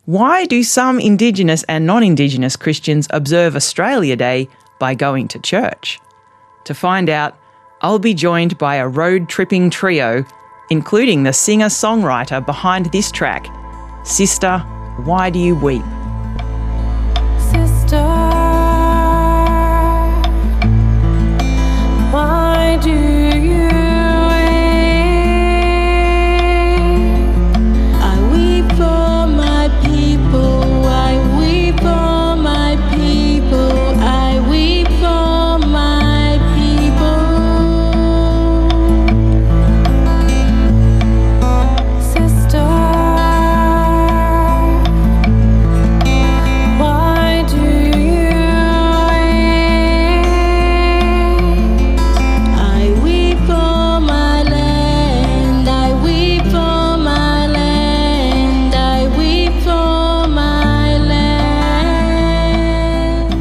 Why do some Indigenous and non-Indigenous Christians observe Australia Day by going to church? To find out, I'll be joined by a road-tripping trio, including the singer-songwriter behind this track, Sister, Why Do You Weep? Sister, why do you weep? I weep for my people, I weep for my people, I weep for my people. Sister, why do you weep? I weep for my land, I weep for my land, I weep for my land.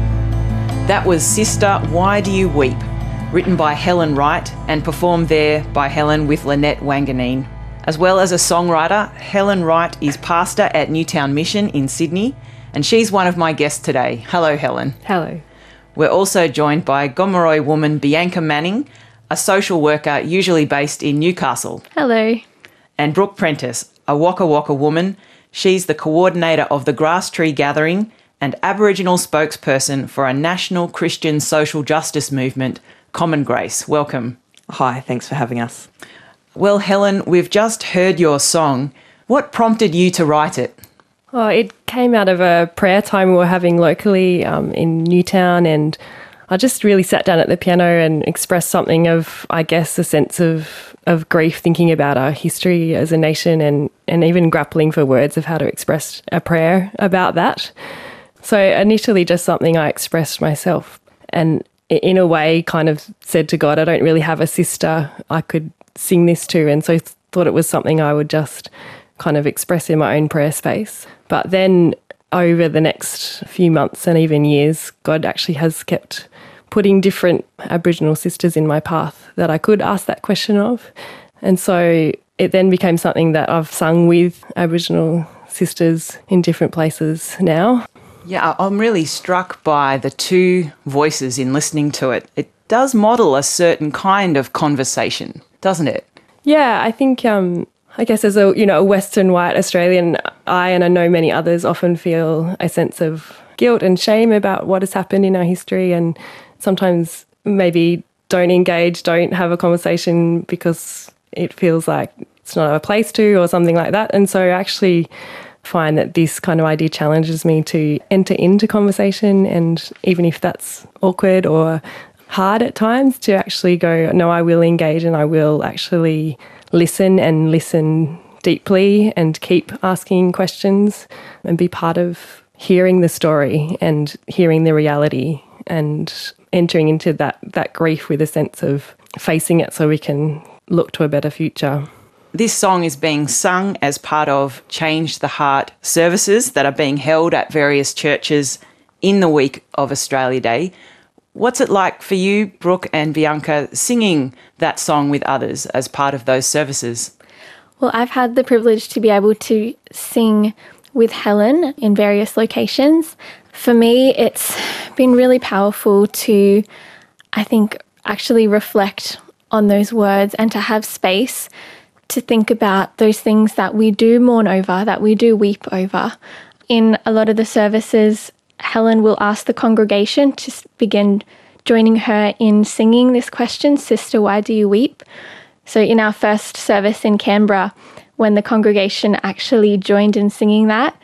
That was Sister, Why Do You Weep? Written by Helen Wright and performed there by Helen with Lynette Wanganeen. As well as a songwriter, Helen Wright is pastor at Newtown Mission in Sydney, and she's one of my guests today. Hello, Helen. Hello. We're also joined by Gomeroi woman Bianca Manning, a social worker usually based in Newcastle, Hello. and Brooke Prentice, a Waka Waka woman. She's the coordinator of the Grass Tree Gathering and Aboriginal spokesperson for a national Christian social justice movement, Common Grace. Welcome. Hi, thanks for having us. Well, Helen, we've just heard your song. What prompted you to write it? Oh, it came out of a prayer time we were having locally in Newtown, and I just really sat down at the piano and expressed something of, I guess, a sense of grief, thinking about our history as a nation and even grappling for words of how to express a prayer about that. So initially just something I expressed myself, and in a way kind of said to God, I don't really have a sister I could sing this to, and so thought it was something I would just kind of express in my own prayer space. But then over the next few months and even years, God actually has kept putting different Aboriginal sisters in my path that I could ask that question of. And so it then became something that I've sung with Aboriginal sisters in different places now. Yeah, I'm really struck by the two voices in listening to it. It does model a certain kind of conversation, doesn't it? Yeah, I think, I guess as a Western white Australian, I and I know many others often feel a sense of guilt and shame about what has happened in our history, and sometimes maybe don't engage, don't have a conversation because it feels like it's not a place to or something like that. And so I actually find that this kind of idea challenges me to enter into conversation, and even if that's awkward or hard at times, to actually go, no, I will engage and I will actually listen and listen deeply and keep asking questions and be part of hearing the story and hearing the reality and entering into that grief with a sense of facing it so we can look to a better future. This song is being sung as part of Change the Heart services that are being held at various churches in the week of Australia Day. What's it like for you, Brooke and Bianca, singing that song with others as part of those services? Well, I've had the privilege to be able to sing with Helen in various locations. For me, it's been really powerful to, I think, actually reflect on those words and to have space to think about those things that we do mourn over, that we do weep over. In a lot of the services, Helen will ask the congregation to begin joining her in singing this question, Sister, Why Do You Weep? So in our first service in Canberra, when the congregation actually joined in singing that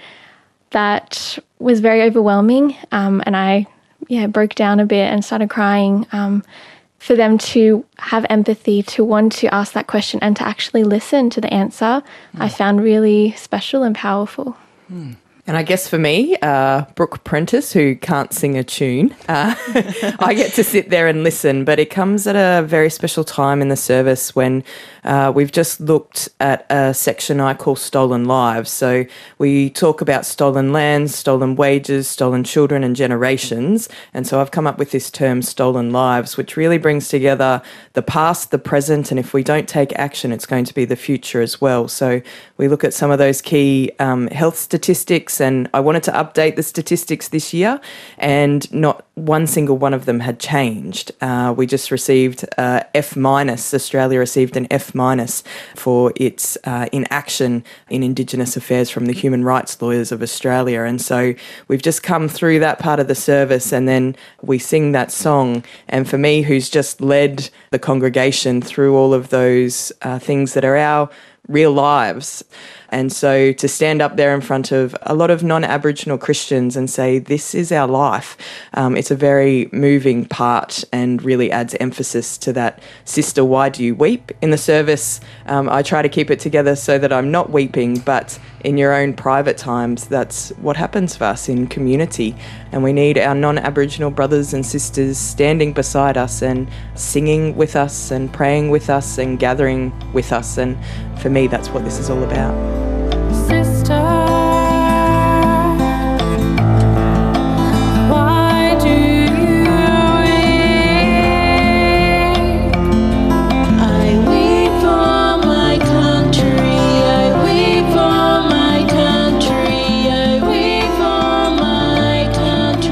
was very overwhelming, and I broke down a bit and started crying. For them to have empathy, to want to ask that question and to actually listen to the answer, I found really special and powerful. And I guess for me, Brooke Prentice, who can't sing a tune, I get to sit there and listen, but it comes at a very special time in the service when we've just looked at a section I call Stolen Lives. So we talk about stolen lands, stolen wages, stolen children and generations. And so I've come up with this term Stolen Lives, which really brings together the past, the present, and if we don't take action, it's going to be the future as well. So we look at some of those key health statistics, and I wanted to update the statistics this year, and not one single one of them had changed. We just received F-. Australia received an F- for its inaction in Indigenous affairs from the Human Rights Lawyers of Australia. And so we've just come through that part of the service, and then we sing that song. And for me, who's just led the congregation through all of those things that are our real lives. And so to stand up there in front of a lot of non-Aboriginal Christians and say, this is our life, it's a very moving part and really adds emphasis to that, sister, why do you weep? In the service, I try to keep it together so that I'm not weeping, but in your own private times, that's what happens for us in community. And we need our non-Aboriginal brothers and sisters standing beside us and singing with us and praying with us and gathering with us. And for me, that's what this is all about. Sister, why do you weep? I weep for my country, I weep for my country, I weep for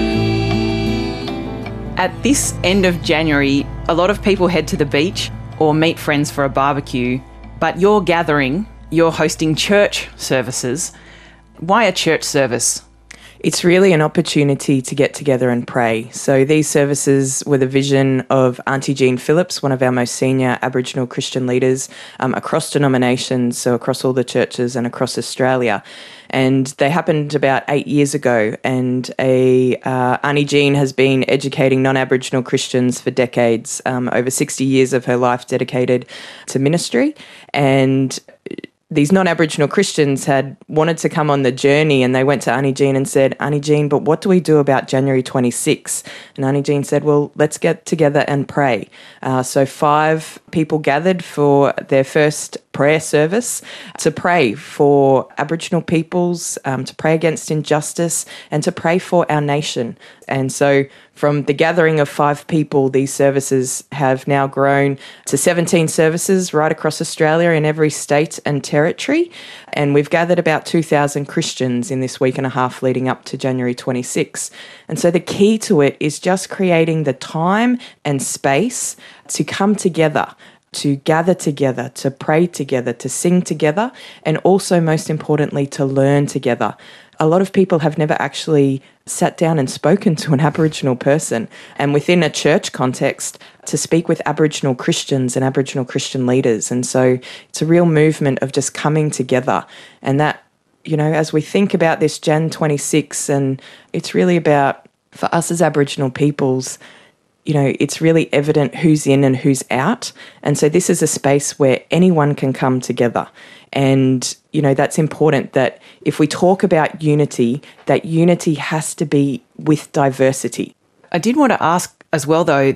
my country. At this end of January, a lot of people head to the beach or meet friends for a barbecue, but you're gathering, you're hosting church services. Why a church service? It's really an opportunity to get together and pray. So these services were the vision of Auntie Jean Phillips, one of our most senior Aboriginal Christian leaders across denominations, so across all the churches and across Australia. And they happened about 8 years ago, and Auntie Jean has been educating non-Aboriginal Christians for decades, over 60 years of her life dedicated to ministry. And these non-Aboriginal Christians had wanted to come on the journey, and they went to Auntie Jean and said, Auntie Jean, but what do we do about January 26? And Auntie Jean said, well, let's get together and pray. So 5 people gathered for their first prayer service to pray for Aboriginal peoples, to pray against injustice, and to pray for our nation. And so from the gathering of 5 people, these services have now grown to 17 services right across Australia in every state and territory. And we've gathered about 2,000 Christians in this week and a half leading up to January 26. And so the key to it is just creating the time and space to come together, to gather together, to pray together, to sing together, and also, most importantly, to learn together. A lot of people have never actually sat down and spoken to an Aboriginal person, and within a church context, to speak with Aboriginal Christians and Aboriginal Christian leaders. And so it's a real movement of just coming together. And that, you know, as we think about this Jan 26, and it's really about, for us as Aboriginal peoples, you know, it's really evident who's in and who's out. And so this is a space where anyone can come together. And, you know, that's important, that if we talk about unity, that unity has to be with diversity. I did want to ask as well, though,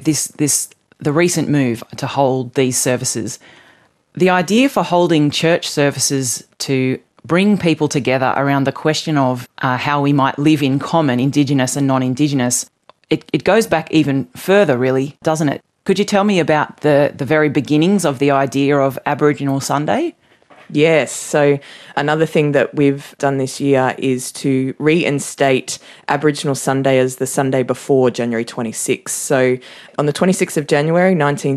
the recent move to hold these services, the idea for holding church services to bring people together around the question of how we might live in common, Indigenous and non-Indigenous, it goes back even further, really, doesn't it? Could you tell me about the very beginnings of the idea of Aboriginal Sunday? Yes. So another thing that we've done this year is to reinstate Aboriginal Sunday as the Sunday before January 26. So on the 26th of January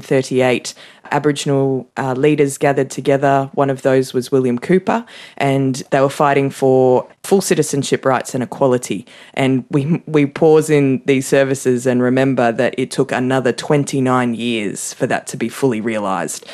1938, Aboriginal leaders gathered together. One of those was William Cooper, and they were fighting for full citizenship rights and equality. And we pause in these services and remember that it took another 29 years for that to be fully realised.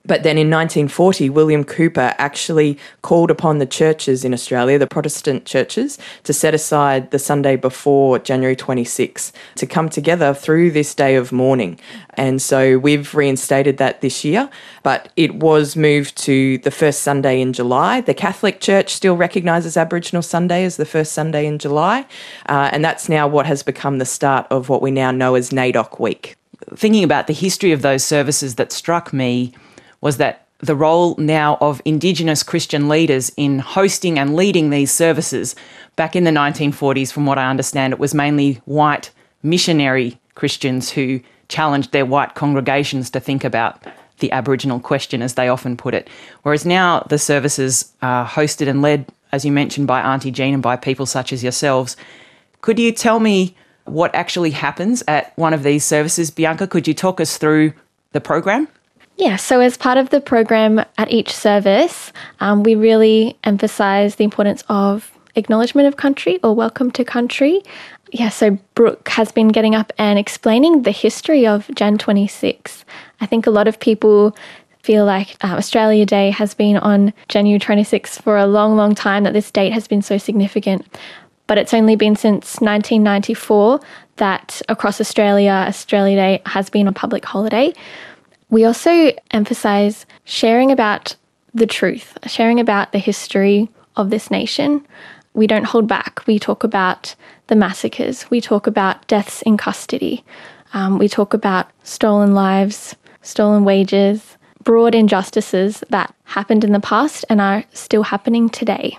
But then in 1940, William Cooper actually called upon the churches in Australia, the Protestant churches, to set aside the Sunday before January 26 to come together through this day of mourning. And so we've reinstated that this year, but it was moved to the first Sunday in July. The Catholic Church still recognises Aboriginal Sunday as the first Sunday in July, and that's now what has become the start of what we now know as NAIDOC Week. Thinking about the history of those services, that struck me was that the role now of Indigenous Christian leaders in hosting and leading these services. Back in the 1940s, from what I understand, it was mainly white missionary Christians who challenged their white congregations to think about the Aboriginal question, as they often put it. Whereas now the services are hosted and led, as you mentioned, by Aunty Jean and by people such as yourselves. Could you tell me what actually happens at one of these services? Bianca, could you talk us through the program? Yeah, so as part of the program at each service, we really emphasise the importance of acknowledgement of country or welcome to country. Yeah, so Brooke has been getting up and explaining the history of Jan 26. I think a lot of people feel like Australia Day has been on January 26 for a long, long time, that this date has been so significant. But it's only been since 1994 that across Australia, Australia Day has been a public holiday. We also emphasise sharing about the truth, sharing about the history of this nation. We don't hold back. We talk about the massacres. We talk about deaths in custody. We talk about stolen lives, stolen wages, broad injustices that happened in the past and are still happening today.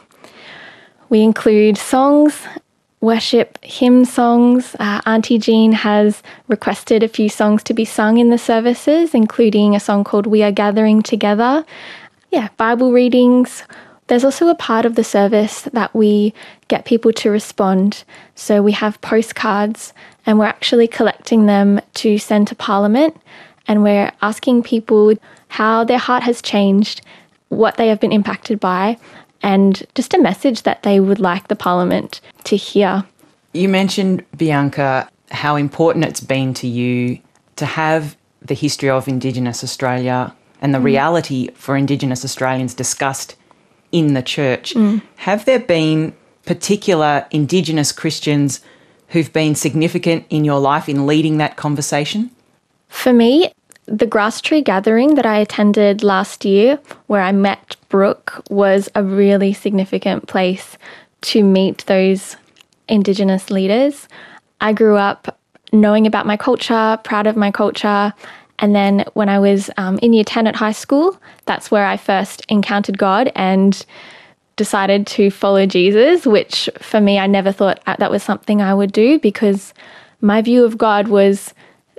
We include songs, worship, hymn songs. Aunty Jean has requested a few songs to be sung in the services, including a song called We Are Gathering Together. Yeah, Bible readings. There's also a part of the service that we get people to respond. So we have postcards and we're actually collecting them to send to Parliament, and we're asking people how their heart has changed, what they have been impacted by, and just a message that they would like the Parliament to hear. You mentioned, Bianca, how important it's been to you to have the history of Indigenous Australia and the reality for Indigenous Australians discussed in the church. Have there been particular Indigenous Christians who've been significant in your life in leading that conversation? For me, the Grass Tree Gathering that I attended last year, where I met Brooke, was a really significant place to meet those Indigenous leaders. I grew up knowing about my culture, proud of my culture, and then when I was in year 10 at high school, that's where I first encountered God and decided to follow Jesus, which for me, I never thought that was something I would do, because my view of God was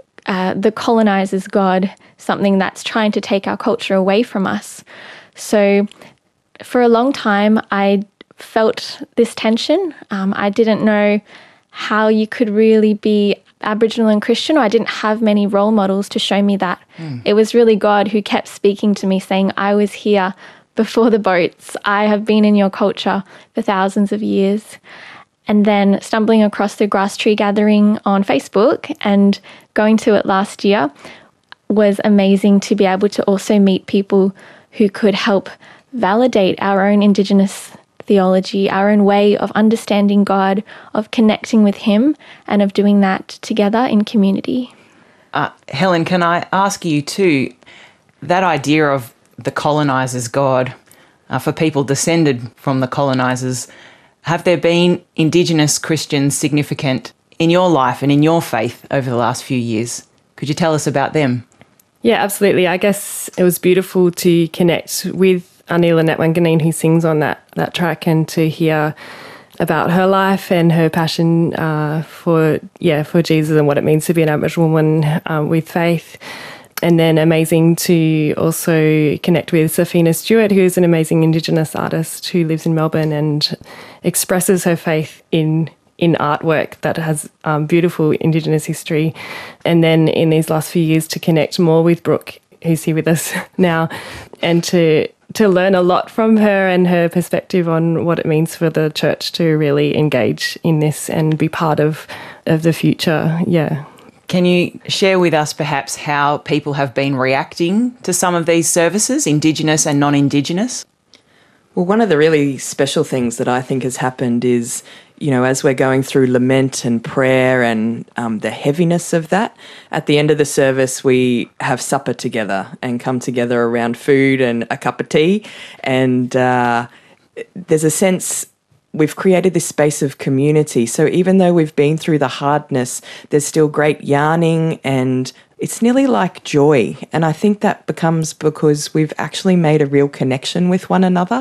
the colonizer's God, something that's trying to take our culture away from us. So for a long time, I felt this tension. I didn't know how you could really be Aboriginal and Christian, or I didn't have many role models to show me that. It was really God who kept speaking to me, saying, I was here before the boats. I have been in your culture for thousands of years. And then stumbling across the Grass Tree Gathering on Facebook and going to it last year was amazing, to be able to also meet people who could help validate our own Indigenous theology, our own way of understanding God, of connecting with Him, and of doing that together in community. Helen, can I ask you too, that idea of the colonizer's God, for people descended from the colonizers, have there been Indigenous Christians significant in your life and in your faith over the last few years? Could you tell us about them? Yeah, absolutely. I guess it was beautiful to connect with Anila Netwanganeen, who sings on that track, and to hear about her life and her passion for Jesus and what it means to be an Aboriginal woman with faith. And then amazing to also connect with Safina Stewart, who is an amazing Indigenous artist who lives in Melbourne and expresses her faith in artwork that has beautiful Indigenous history. And then in these last few years to connect more with Brooke, who's here with us now, and to learn a lot from her and her perspective on what it means for the church to really engage in this and be part of the future. Yeah. Can you share with us perhaps how people have been reacting to some of these services, Indigenous and non-Indigenous? Well, one of the really special things that I think has happened is, as we're going through lament and prayer and the heaviness of that, at the end of the service, we have supper together and come together around food and a cup of tea. And there's a sense we've created this space of community. So even though we've been through the hardness, there's still great yarning and it's nearly like joy. And I think that becomes because we've actually made a real connection with one another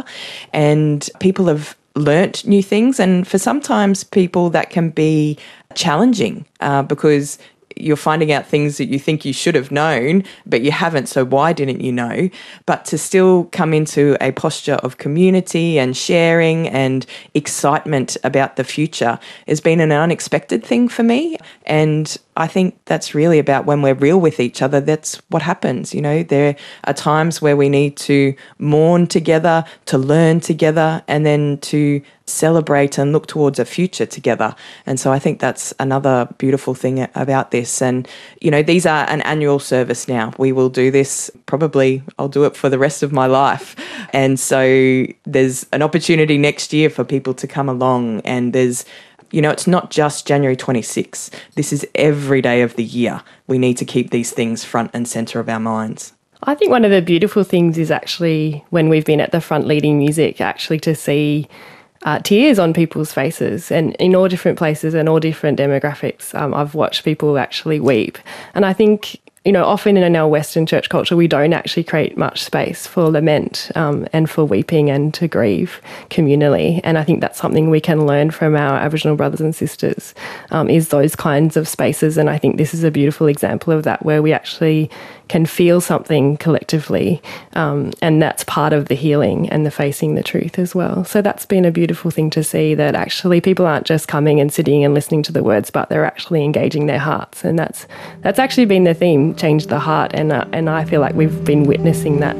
and people have learnt new things. And for sometimes people that can be challenging because you're finding out things that you think you should have known, but you haven't, so why didn't you know? But to still come into a posture of community and sharing and excitement about the future has been an unexpected thing for me. And I think that's really about when we're real with each other, that's what happens. There are times where we need to mourn together, to learn together, and then to celebrate and look towards a future together. And so I think that's another beautiful thing about this. And, these are an annual service now. We will do this, probably I'll do it for the rest of my life. And so there's an opportunity next year for people to come along, and there's it's not just January 26th. This is every day of the year. We need to keep these things front and centre of our minds. I think one of the beautiful things is actually when we've been at the front leading music, actually to see tears on people's faces, and in all different places and all different demographics. I've watched people actually weep. And I think, often in our Western church culture, we don't actually create much space for lament and for weeping and to grieve communally. And I think that's something we can learn from our Aboriginal brothers and sisters, is those kinds of spaces. And I think this is a beautiful example of that, where we actually can feel something collectively, and that's part of the healing and the facing the truth as well. So that's been a beautiful thing to see, that actually people aren't just coming and sitting and listening to the words, but they're actually engaging their hearts. And that's actually been the theme, change the heart, and I feel like we've been witnessing that.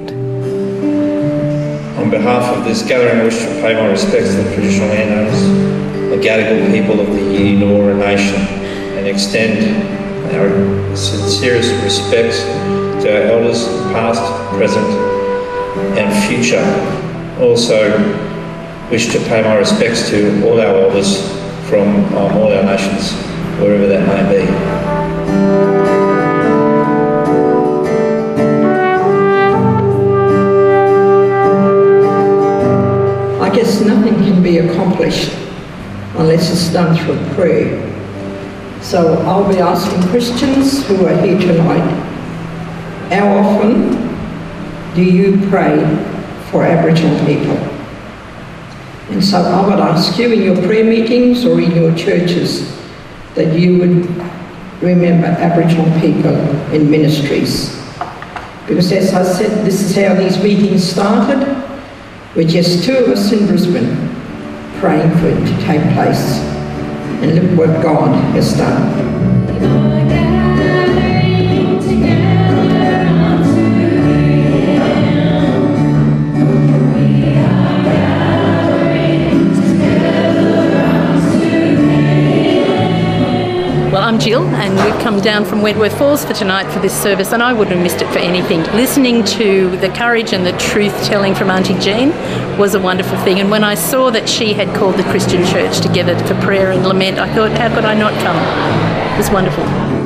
On behalf of this gathering, I wish to pay my respects to the traditional landowners, the Gadigal people of the Eora Nation, and extend our sincerest respects to our elders, past, present and future. Also wish to pay my respects to all our elders from all our nations, wherever that may be. I guess nothing can be accomplished unless it's done through prayer. So I'll be asking Christians who are here tonight, how often do you pray for Aboriginal people? And so I would ask you in your prayer meetings or in your churches that you would remember Aboriginal people in ministries. Because as I said, this is how these meetings started, with just two of us in Brisbane praying for it to take place. And look what God has done. Well, I'm Jill, and we've come down from Wentworth Falls for tonight for this service, and I wouldn't have missed it for anything. Listening to the courage and the truth-telling from Auntie Jean was a wonderful thing, and when I saw that she had called the Christian church together for prayer and lament, I thought, how could I not come? It was wonderful.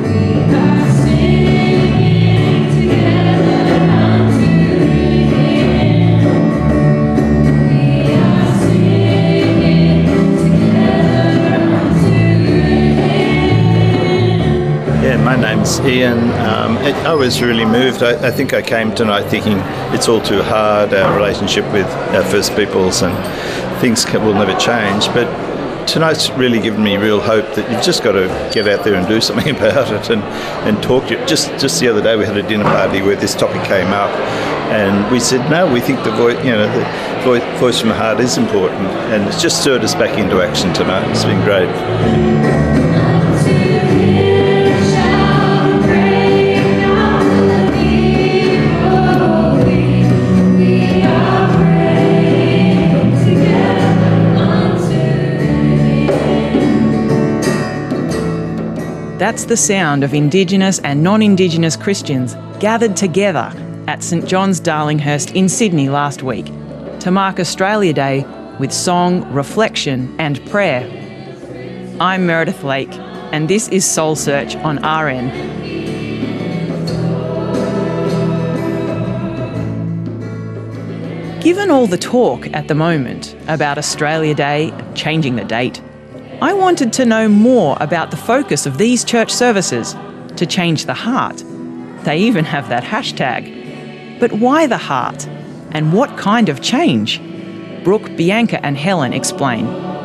My name's Ian. I was really moved. I think I came tonight thinking it's all too hard, our relationship with our First Peoples, and things will never change. But tonight's really given me real hope that you've just got to get out there and do something about it and talk to it. Just the other day we had a dinner party where this topic came up, and we said, no, we think the voice from the heart is important, and it's just stirred us back into action tonight. It's been great. That's the sound of Indigenous and non-Indigenous Christians gathered together at St John's Darlinghurst in Sydney last week to mark Australia Day with song, reflection and prayer. I'm Meredith Lake and this is Soul Search on RN. Given all the talk at the moment about Australia Day changing the date, I wanted to know more about the focus of these church services to change the heart. They even have that hashtag. But why the heart? And what kind of change? Brooke, Bianca and Helen explain.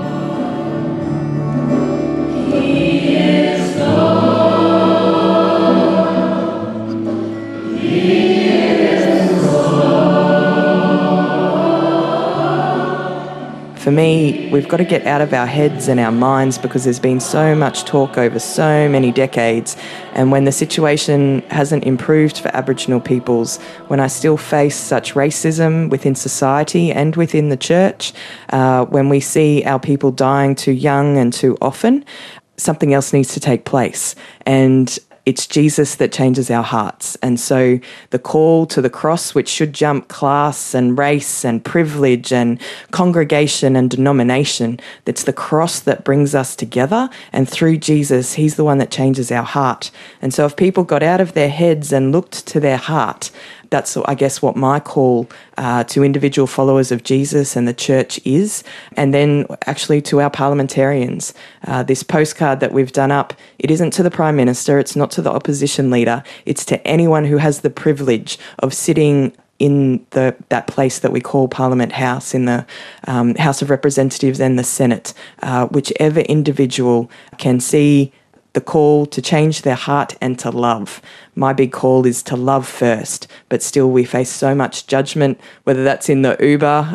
For me, we've got to get out of our heads and our minds because there's been so much talk over so many decades. And when the situation hasn't improved for Aboriginal peoples, when I still face such racism within society and within the church, when we see our people dying too young and too often, something else needs to take place. And it's Jesus that changes our hearts. And so the call to the cross, which should jump class and race and privilege and congregation and denomination, that's the cross that brings us together. And through Jesus, he's the one that changes our heart. And so if people got out of their heads and looked to their heart, that's, I guess, what my call to individual followers of Jesus and the church is. And then actually to our parliamentarians. This postcard that we've done up, it isn't to the Prime Minister, it's not to the opposition leader, it's to anyone who has the privilege of sitting in that place that we call Parliament House, in the House of Representatives and the Senate. Whichever individual can see the call to change their heart and to love. My big call is to love first, but still we face so much judgment, whether that's in the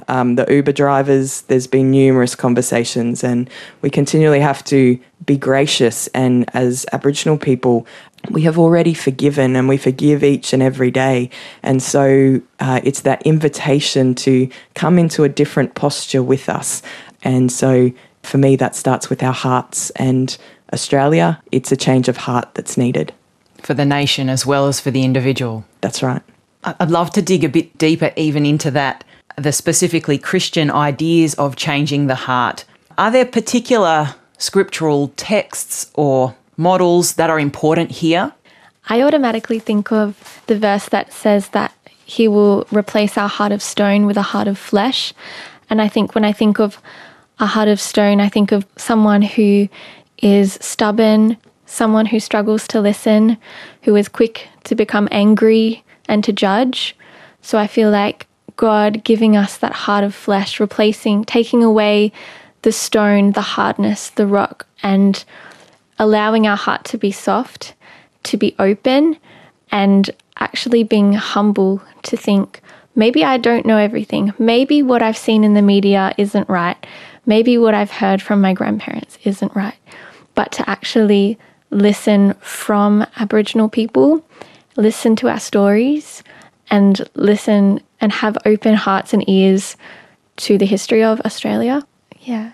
Uber drivers. There's been numerous conversations and we continually have to be gracious. And as Aboriginal people, we have already forgiven and we forgive each and every day. And so it's that invitation to come into a different posture with us. And so for me, that starts with our hearts. And Australia, it's a change of heart that's needed. For the nation as well as for the individual. That's right. I'd love to dig a bit deeper even into that, the specifically Christian ideas of changing the heart. Are there particular scriptural texts or models that are important here? I automatically think of the verse that says that he will replace our heart of stone with a heart of flesh. And I think when I think of a heart of stone, I think of someone who is stubborn, someone who struggles to listen, who is quick to become angry and to judge. So I feel like God giving us that heart of flesh, taking away the stone, the hardness, the rock, and allowing our heart to be soft, to be open, and actually being humble to think, maybe I don't know everything. Maybe what I've seen in the media isn't right. Maybe what I've heard from my grandparents isn't right. But to actually listen from Aboriginal people, listen to our stories, and listen and have open hearts and ears to the history of Australia. Yeah.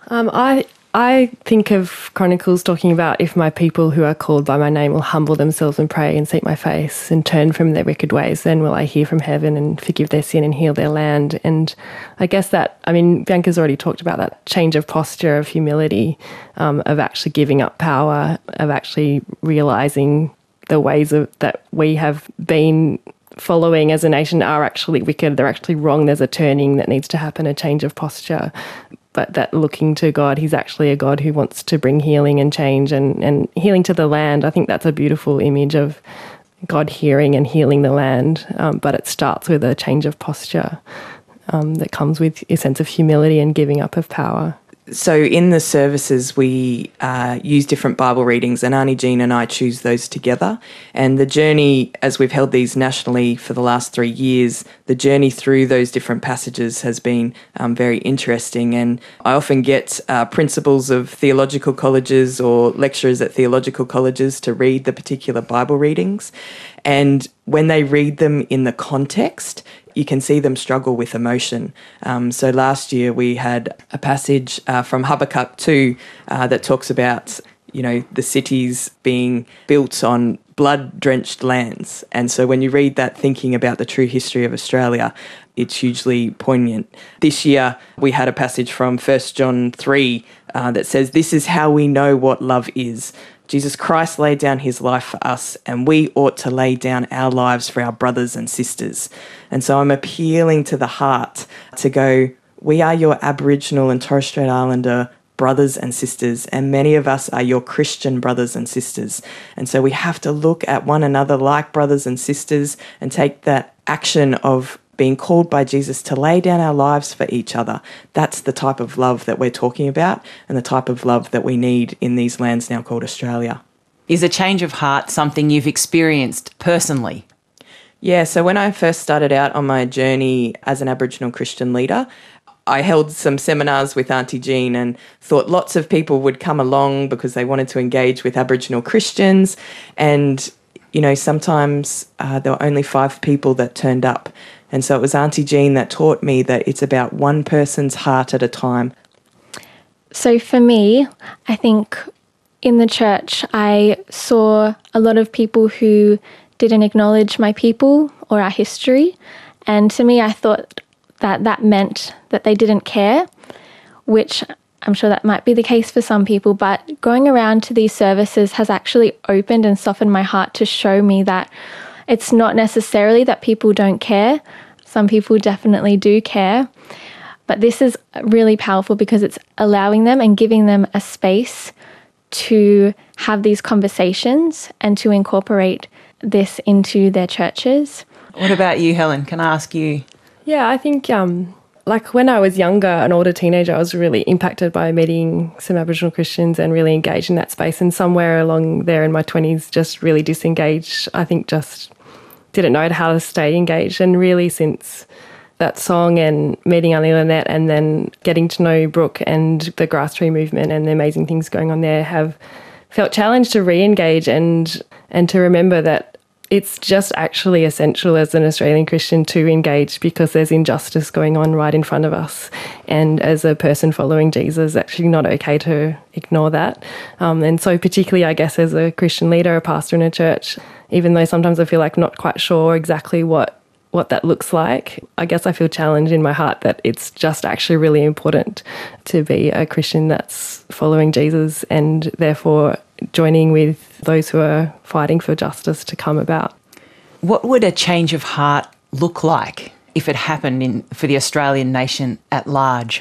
I think of Chronicles talking about, if my people who are called by my name will humble themselves and pray and seek my face and turn from their wicked ways, then will I hear from heaven and forgive their sin and heal their land. And I guess Bianca's already talked about that change of posture, of humility, of actually giving up power, of actually realising the ways that we have been following as a nation are actually wicked, they're actually wrong, there's a turning that needs to happen, a change of posture. But that looking to God, he's actually a God who wants to bring healing and change and healing to the land. I think that's a beautiful image of God hearing and healing the land, but it starts with a change of posture that comes with a sense of humility and giving up of power. So in the services, we use different Bible readings, and Auntie Jean and I choose those together. And the journey, as we've held these nationally for the last 3 years, the journey through those different passages has been very interesting. And I often get principals of theological colleges or lecturers at theological colleges to read the particular Bible readings. And when they read them in the context, you can see them struggle with emotion. So last year we had a passage from Habakkuk 2 that talks about, the cities being built on blood-drenched lands. And so when you read that thinking about the true history of Australia, it's hugely poignant. This year, we had a passage from 1 John 3 that says, "This is how we know what love is. Jesus Christ laid down his life for us, and we ought to lay down our lives for our brothers and sisters." And so I'm appealing to the heart to go, we are your Aboriginal and Torres Strait Islander brothers and sisters, and many of us are your Christian brothers and sisters. And so we have to look at one another like brothers and sisters and take that action of being called by Jesus to lay down our lives for each other. That's the type of love that we're talking about and the type of love that we need in these lands now called Australia. Is a change of heart something you've experienced personally? Yeah, so when I first started out on my journey as an Aboriginal Christian leader, I held some seminars with Auntie Jean and thought lots of people would come along because they wanted to engage with Aboriginal Christians. And, sometimes there were only 5 people that turned up. And so it was Auntie Jean that taught me that it's about one person's heart at a time. So for me, I think in the church, I saw a lot of people who didn't acknowledge my people or our history. And to me, I thought that meant that they didn't care, which I'm sure that might be the case for some people. But going around to these services has actually opened and softened my heart to show me that it's not necessarily that people don't care. Some people definitely do care. But this is really powerful because it's allowing them and giving them a space to have these conversations and to incorporate this into their churches. What about you, Helen? Can I ask you? Yeah, I think when I was younger, an older teenager, I was really impacted by meeting some Aboriginal Christians and really engaged in that space. And somewhere along there in my 20s, just really disengaged. I think just didn't know how to stay engaged. And really since that song and meeting Auntie Lynette and then getting to know Brooke and the Grass Tree movement and the amazing things going on there, have felt challenged to re-engage and to remember that it's just actually essential as an Australian Christian to engage because there's injustice going on right in front of us. And as a person following Jesus, it's actually not okay to ignore that. And so particularly, I guess, as a Christian leader, a pastor in a church, even though sometimes I feel like not quite sure exactly what that looks like, I guess I feel challenged in my heart that it's just actually really important to be a Christian that's following Jesus and therefore joining with those who are fighting for justice to come about. What would a change of heart look like if it happened for the Australian nation at large?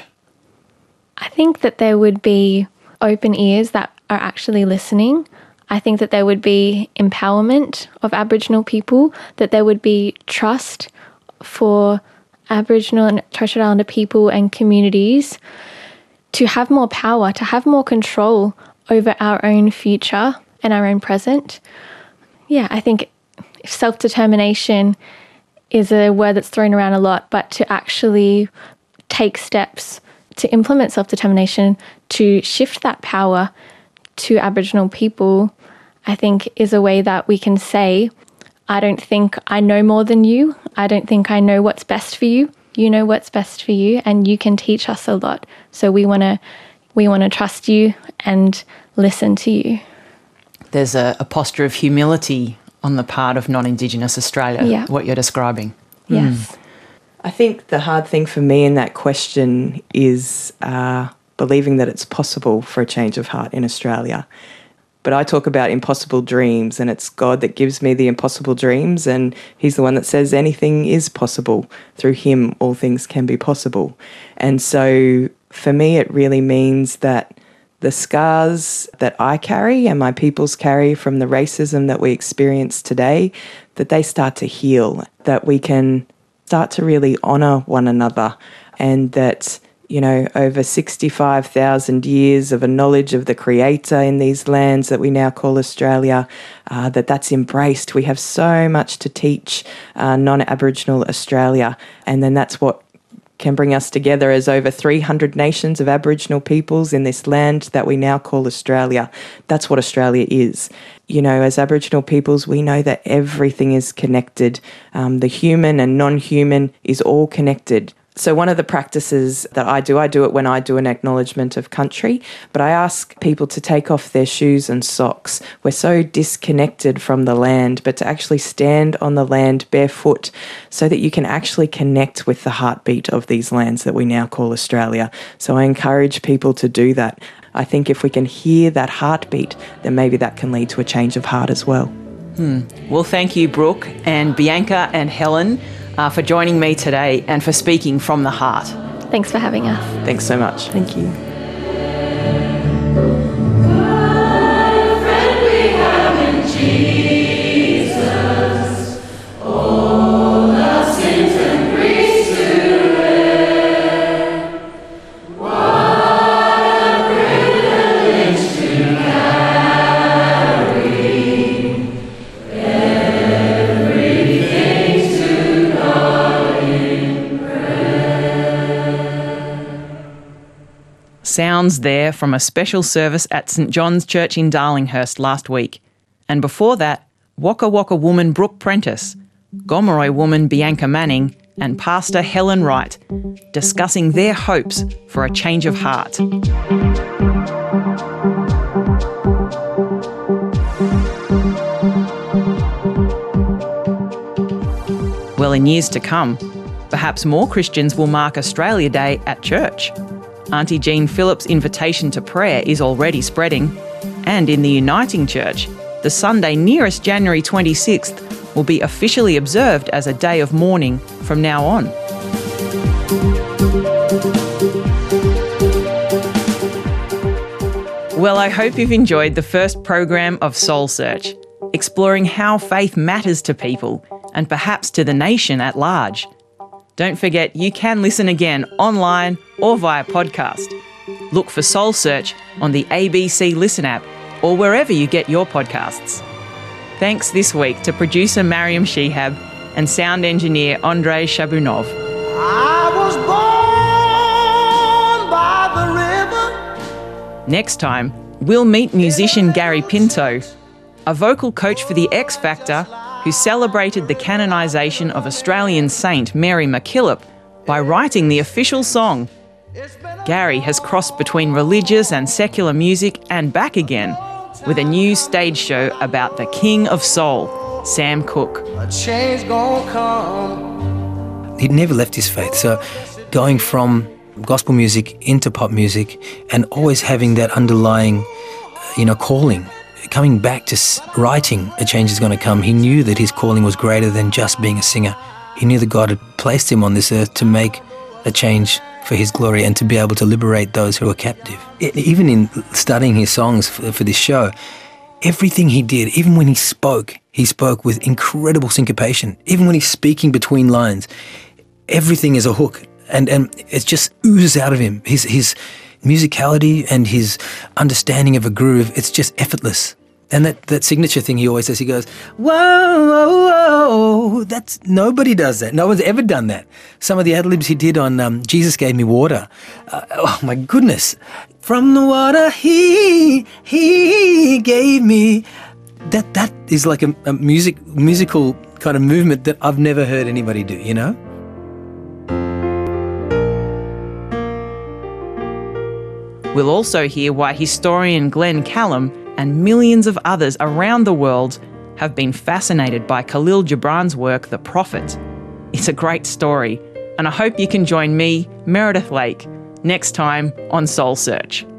I think that there would be open ears that are actually listening. I think that there would be empowerment of Aboriginal people, that there would be trust for Aboriginal and Torres Strait Islander people and communities to have more power, to have more control over our own future and our own present. Yeah, I think self-determination is a word that's thrown around a lot, but to actually take steps to implement self-determination, to shift that power to Aboriginal people, I think is a way that we can say, I don't think I know more than you. I don't think I know what's best for you. You know what's best for you, and you can teach us a lot. So we want to trust you and listen to you. There's a posture of humility on the part of non-Indigenous Australia, what you're describing. Yes. I think the hard thing for me in that question is believing that it's possible for a change of heart in Australia. But I talk about impossible dreams, and it's God that gives me the impossible dreams, and he's the one that says anything is possible. Through him, all things can be possible. And so for me, it really means that the scars that I carry and my peoples carry from the racism that we experience today, that they start to heal, that we can start to really honour one another, and that, you know, over 65,000 years of a knowledge of the Creator in these lands that we now call Australia, that's embraced. We have so much to teach non-Aboriginal Australia, and then that's what can bring us together as over 300 nations of Aboriginal peoples in this land that we now call Australia. That's what Australia is. You know, as Aboriginal peoples, we know that everything is connected. The human and non-human is all connected. So one of the practices that I do it when I do an acknowledgement of country, but I ask people to take off their shoes and socks. We're so disconnected from the land, but to actually stand on the land barefoot so that you can actually connect with the heartbeat of these lands that we now call Australia. So I encourage people to do that. I think if we can hear that heartbeat, then maybe that can lead to a change of heart as well. Well, thank you, Brooke and Bianca and Helen, for joining me today and for speaking from the heart. Thanks for having us. Thanks so much. Thank you. Sounds there from a special service at St John's Church in Darlinghurst last week. And before that, Waka Waka woman Brooke Prentice, Gomeroi woman Bianca Manning and Pastor Helen Wright discussing their hopes for a change of heart. Well, in years to come, perhaps more Christians will mark Australia Day at church. Auntie Jean Phillips' invitation to prayer is already spreading, and in the Uniting Church, the Sunday nearest January 26th will be officially observed as a day of mourning from now on. Well, I hope you've enjoyed the first program of Soul Search, exploring how faith matters to people and perhaps to the nation at large. Don't forget, you can listen again online or via podcast. Look for Soul Search on the ABC Listen app or wherever you get your podcasts. Thanks this week to producer Mariam Shehab and sound engineer Andrei Shabunov. I was born by the river. Next time, we'll meet musician Gary Pinto, a vocal coach for the X Factor who celebrated the canonisation of Australian saint Mary MacKillop by writing the official song. Gary has crossed between religious and secular music and back again with a new stage show about the King of Soul, Sam Cooke. A change gonna come. He'd never left his faith, so going from gospel music into pop music and always having that underlying, calling. Coming back to writing A Change Is Going to Come, he knew that his calling was greater than just being a singer. He knew that God had placed him on this earth to make a change for his glory and to be able to liberate those who are captive. Even in studying his songs for this show, everything he did, even when he spoke with incredible syncopation. Even when he's speaking between lines, everything is a hook and it just oozes out of him. His musicality and his understanding of a groove, it's just effortless. And that signature thing he always says, he goes, whoa, whoa, whoa, nobody does that. No one's ever done that. Some of the ad-libs he did on Jesus Gave Me Water. Oh my goodness. From the water he gave me. That is like a musical kind of movement that I've never heard anybody do, you know? We'll also hear why historian Glenn Callum and millions of others around the world have been fascinated by Khalil Gibran's work, The Prophet. It's a great story, and I hope you can join me, Meredith Lake, next time on Soul Search.